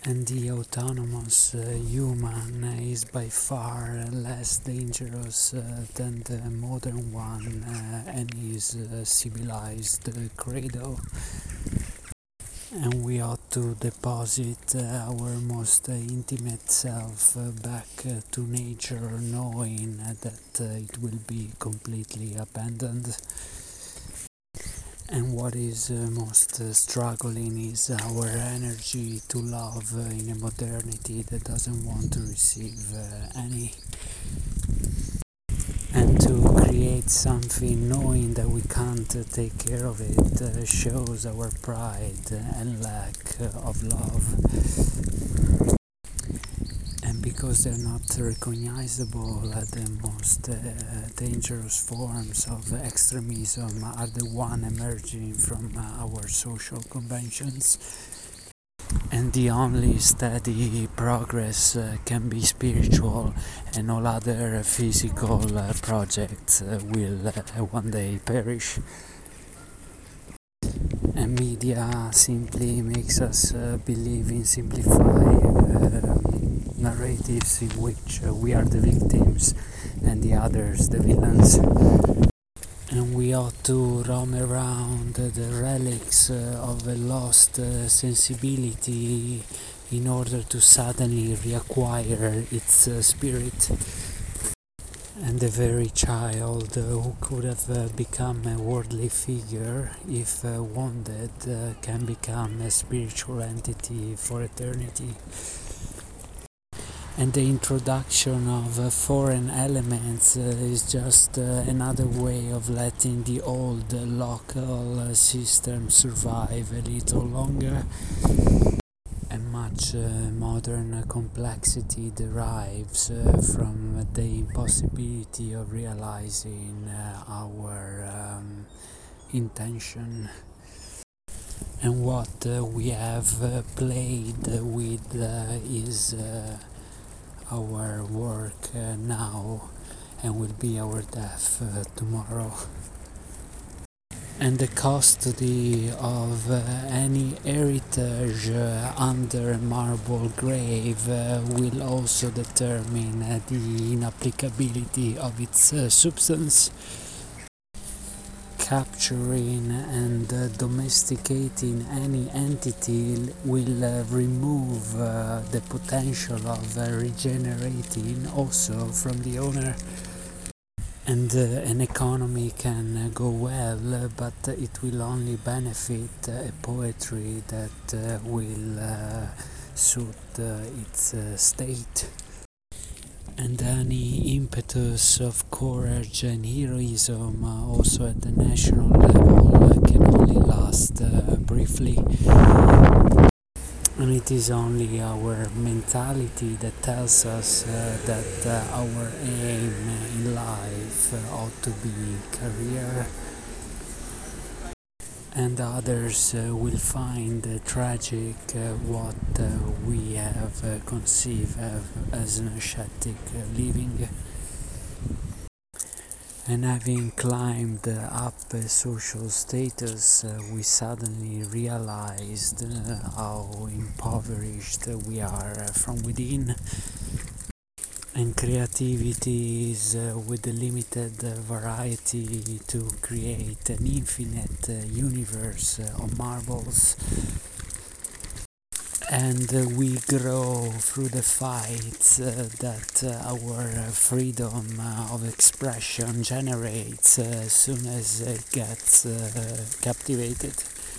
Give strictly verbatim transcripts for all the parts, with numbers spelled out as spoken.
And the autonomous uh, human is by far less dangerous uh, than the modern one uh, and his uh, civilized uh, credo. And we ought to deposit uh, our most uh, intimate self uh, back uh, to nature, knowing uh, that uh, it will be completely abandoned. And what is uh, most uh, struggling is our energy to love uh, in a modernity that doesn't want to receive uh, any. And to create something knowing that we can't uh, take care of it uh, shows our pride and lack uh, of love. And because they're not recognizable, uh, the most uh, dangerous forms of extremism are the one emerging from uh, our social conventions. And the only steady progress uh, can be spiritual, and all other physical uh, projects uh, will uh, one day perish. And media simply makes us uh, believe in simplified uh, narratives in which uh, we are the victims and the others the villains. And we ought to roam around uh, the relics uh, of a lost uh, sensibility in order to suddenly reacquire its uh, spirit. And the very child uh, who could have uh, become a worldly figure, if uh, wanted, uh, can become a spiritual entity for eternity. And the introduction of uh, foreign elements uh, is just uh, another way of letting the old uh, local uh, system survive a little longer. And much uh, modern uh, complexity derives uh, from the impossibility of realizing uh, our um, intention. And what uh, we have uh, played with uh, is uh, our work uh, now and will be our death uh, tomorrow. And the custody of uh, any heritage uh, under a marble grave uh, will also determine uh, the inapplicability of its uh, substance. Capturing and uh, domesticating any entity will uh, remove uh, the potential of uh, regenerating also from the owner. And uh, an economy can uh, go well, uh, but uh, it will only benefit uh, a poetry that uh, will uh, suit uh, its uh, state. And any impetus of courage and heroism, uh, also at the national level, uh, can only last uh, briefly. And it is only our mentality that tells us uh, that uh, our aim in life uh, ought to be career. And others uh, will find uh, tragic uh, what uh, we have uh, conceived as an ascetic uh, living. And having climbed uh, up a social status, uh, we suddenly realized uh, how impoverished we are uh, from within. And creativity is uh, with the limited uh, variety to create an infinite uh, universe uh, of marvels. And uh, we grow through the fights uh, that uh, our uh, freedom uh, of expression generates uh, as soon as it gets uh, captivated.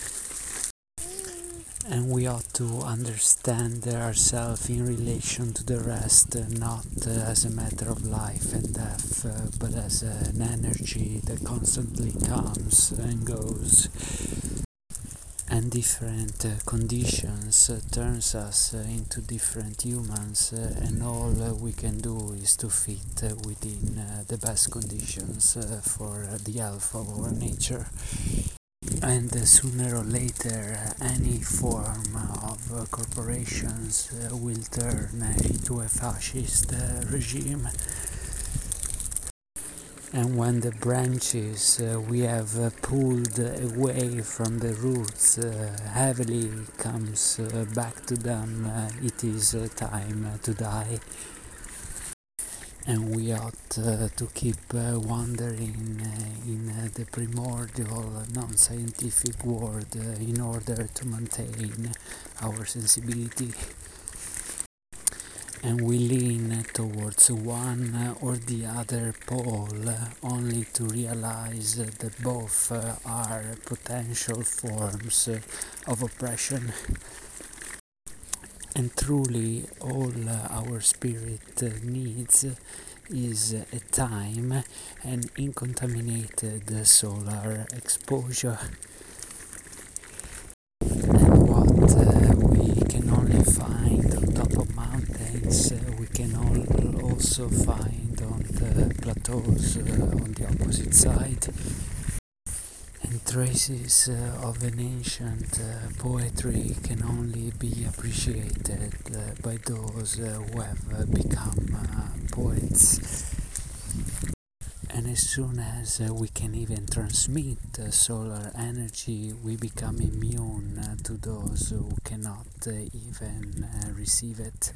And we ought to understand ourselves in relation to the rest, uh, not uh, as a matter of life and death, uh, but as uh, an energy that constantly comes and goes. And different uh, conditions uh, turns us uh, into different humans, uh, and all uh, we can do is to fit uh, within uh, the best conditions uh, for uh, the health of our nature. And uh, sooner or later, uh, any form of uh, corporations uh, will turn uh, into a fascist uh, regime. And when the branches uh, we have uh, pulled away from the roots uh, heavily comes uh, back to them, uh, it is uh, time uh, to die. And we ought uh, to keep uh, wandering uh, in uh, the primordial non-scientific world uh, in order to maintain our sensibility. And we lean towards one or the other pole only to realize that both are potential forms of oppression. And truly all our spirit needs is a time and uncontaminated solar exposure. And what uh, we can only find on top of mountains, uh, we can all also find on the plateaus uh, on the opposite side. And traces uh, of an ancient uh, poetry can only be appreciated uh, by those uh, who have uh, become uh, poets. And as soon as uh, we can even transmit uh, solar energy, we become immune uh, to those who cannot uh, even uh, receive it.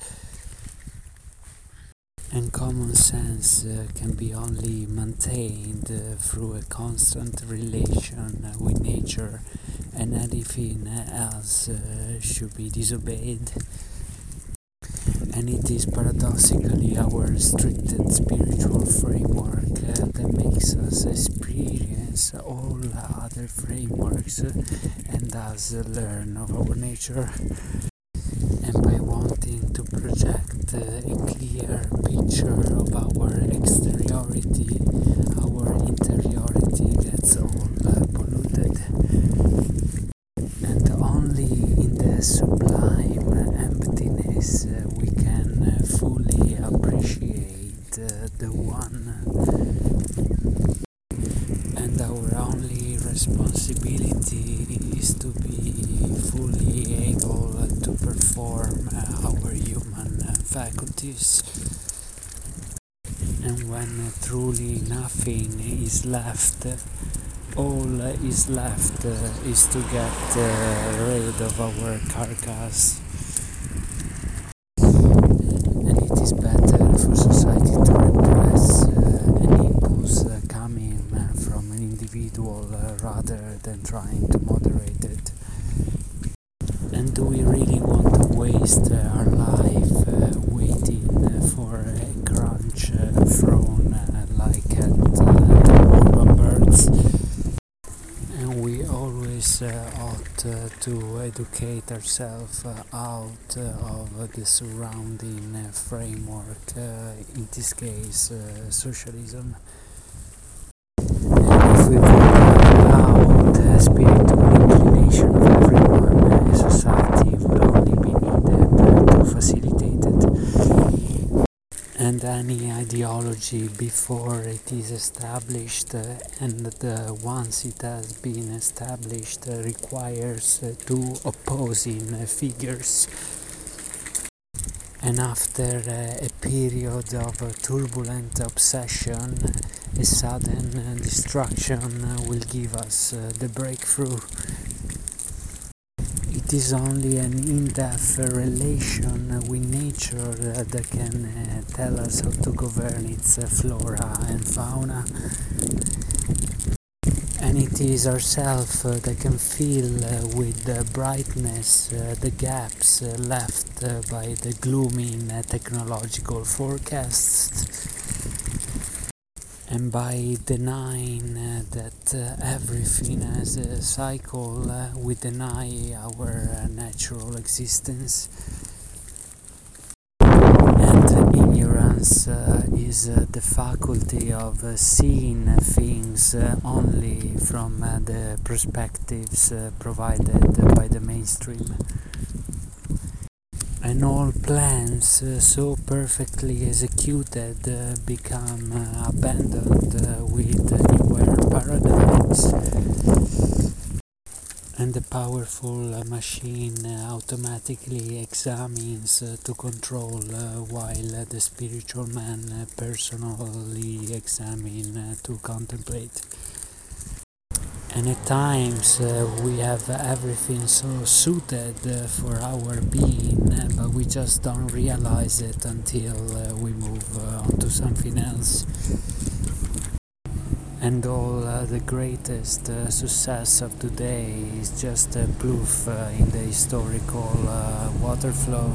And common sense uh, can be only maintained uh, through a constant relation uh, with nature, and anything else uh, should be disobeyed. And it is paradoxically our restricted spiritual framework uh, that makes us experience all other frameworks uh, and thus uh, learn of our nature. And by wanting to project uh, a clear picture of our exteriority, our interiority gets all uh, polluted. And only in the sublime emptiness uh, we can uh, fully appreciate uh, the one. And our only responsibility is to be fully able to perform uh, our human uh, faculties. And when uh, truly nothing is left, all uh, is left uh, is to get uh, rid of our carcass. And it is better for society to repress uh, an impulse uh, coming uh, from an individual uh, rather than trying to moderate it. And do we really want to waste uh, our life uh, waiting uh, for a crunch uh, thrown uh, like at uh, urban birds? And we always uh, ought uh, to educate ourselves uh, out uh, of the surrounding uh, framework, uh, in this case uh, socialism. And if we would allow the spiritual inclination of everyone, uh, society would only be needed uh, to facilitate it. And any ideology before it is established uh, and uh, once it has been established uh, requires uh, two opposing uh, figures. And after uh, a period of uh, turbulent obsession, a sudden uh, destruction uh, will give us uh, the breakthrough. It is only an in-depth uh, relation with nature uh, that can uh, tell us how to govern its uh, flora and fauna. And it is ourselves uh, that can fill uh, with the brightness uh, the gaps uh, left uh, by the gloomy uh, technological forecasts. And by denying uh, that uh, everything has a cycle, uh, we deny our uh, natural existence. And ignorance uh, is uh, the faculty of uh, seeing uh, things uh, only from uh, the perspectives uh, provided uh, by the mainstream. And all plans uh, so perfectly executed uh, become uh, abandoned uh, with uh, newer paradigms. and the powerful uh, machine uh, automatically examines uh, to control uh, while uh, the spiritual man uh, personally examine uh, to contemplate. And at times uh, we have everything so suited uh, for our being, uh, but we just don't realize it until uh, we move uh, on to something else. And all uh, the greatest uh, success of today is just a proof uh, in the historical uh, water flow.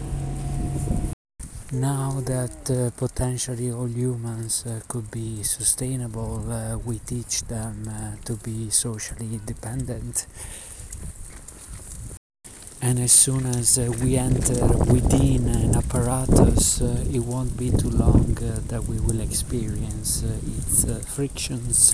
Now that uh, potentially all humans uh, could be sustainable, uh, we teach them uh, to be socially dependent. And as soon as uh, we enter within an apparatus, uh, it won't be too long uh, that we will experience uh, its uh, frictions.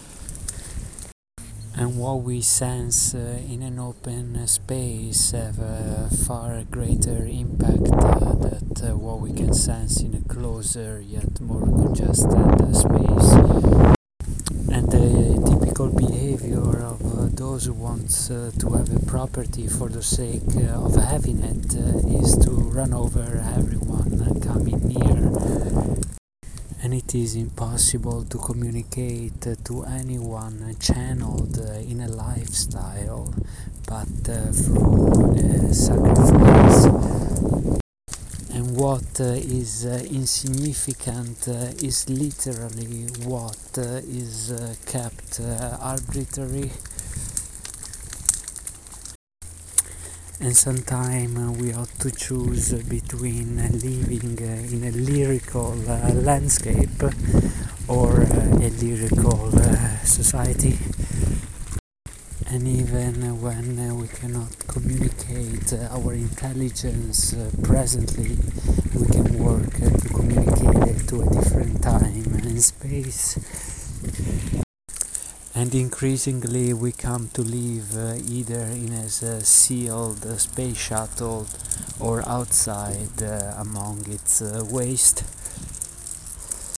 And what we sense uh, in an open uh, space have a far greater impact uh, than uh, what we can sense in a closer yet more congested uh, space. And the typical behavior of uh, those who want uh, to have a property for the sake uh, of having it uh, is to run over everyone uh, coming near. And it is impossible to communicate uh, to anyone uh, channeled uh, in a lifestyle, but uh, through uh, sacrifice. And what uh, is uh, insignificant uh, is literally what uh, is uh, kept uh, arbitrary. And sometimes uh, we ought to choose between uh, living uh, in a lyrical uh, landscape or uh, a lyrical uh, society. And even uh, when uh, we cannot communicate uh, our intelligence uh, presently, we can work uh, to communicate it to a different time and space. And increasingly we come to live uh, either in a uh, sealed uh, space shuttle or outside uh, among its uh, waste.